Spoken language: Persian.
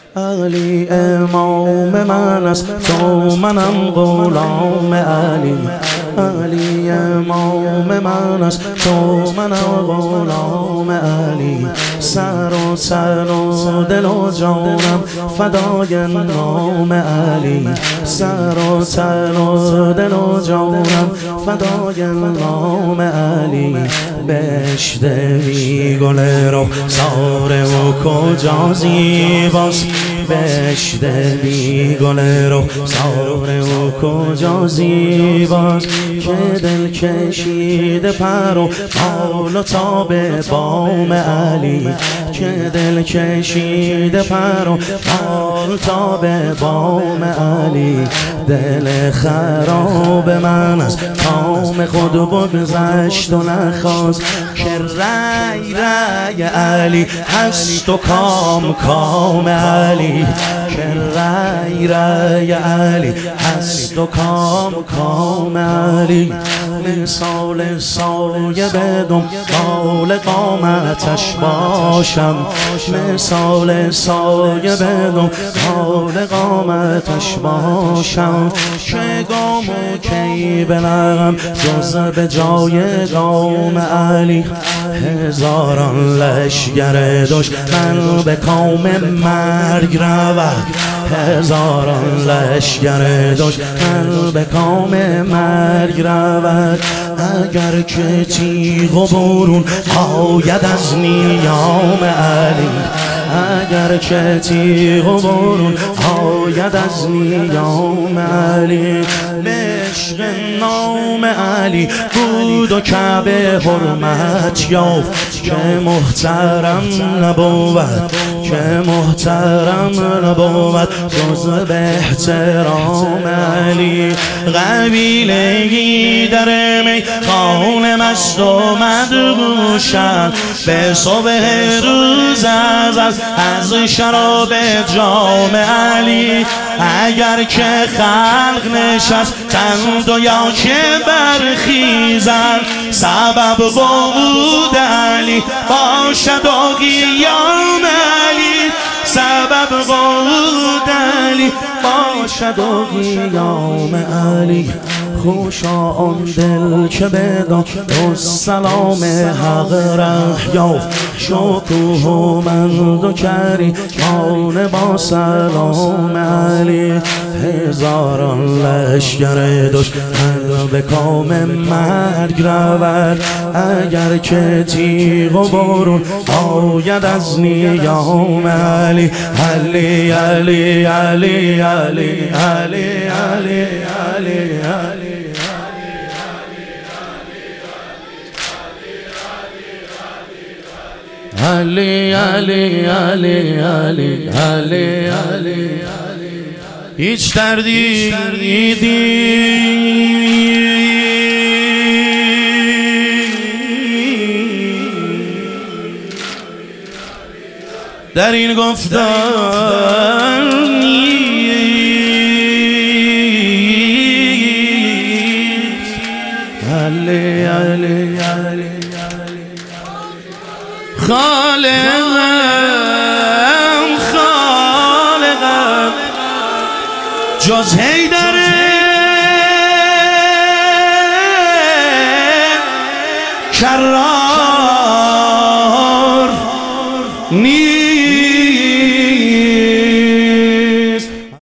علی امام من است، تو منم غلام علی. علی امام من است، تو منم غلام علی. سر و تن و دل و جانم فدای نام علی. سر و تن و دل و جانم فدای نام علی. بشنوی گل رخسار و کجا زیباست، بشنوی گل رخسار و کجا زیباست، که دل کشیده پر و بال و تاب بام علی. که دل کشیده پر و بال تاب بام علی. دل خراب من از کام خود بگذشت و نخواست، که رای رای علی هست و کام کام علی. که رای رای علی هست و کام کام علی. مثال سایه بدم بال قامتش باشم، مثال سایه بدم بال قامتش باشم، که گام و کی بلغم جز به جای گام علی. هزاران لشگر دشمن به کام مرگ رود، هزاران لشگر دشمن به کام مرگ رود. اگر که تیغ و برون آید از نیام علی، اگر که تیغ و برون آید از نیام علی. عشق نام علی بود و کعبه حرمت یافت، که محترم نبود، که محترم نبود جز به احترام علی. قبیله‌ای در میخانه مست و مدهوشند، به صبح روز از شراب جام علی. اگر که خلق نشستند و یا که برخیزند، سبب وجود علی باشد و قیام علی. سبب وجود علی باشد و قیام علی. خوشا آن دل که بدان سلام حق ره یافت، شکوه و مند و کریمان با سلام علی. هزاران لشگر دشمن به کام مرگ رود، اگر که تیغ و برون آید از نیام علی. علی علی علی علی علی علی علی علی. علی علی علی علی علی علی. هیچ دردی در این گفتار نیست. علی علی علی خالقم خالقم جز حیدر کرام.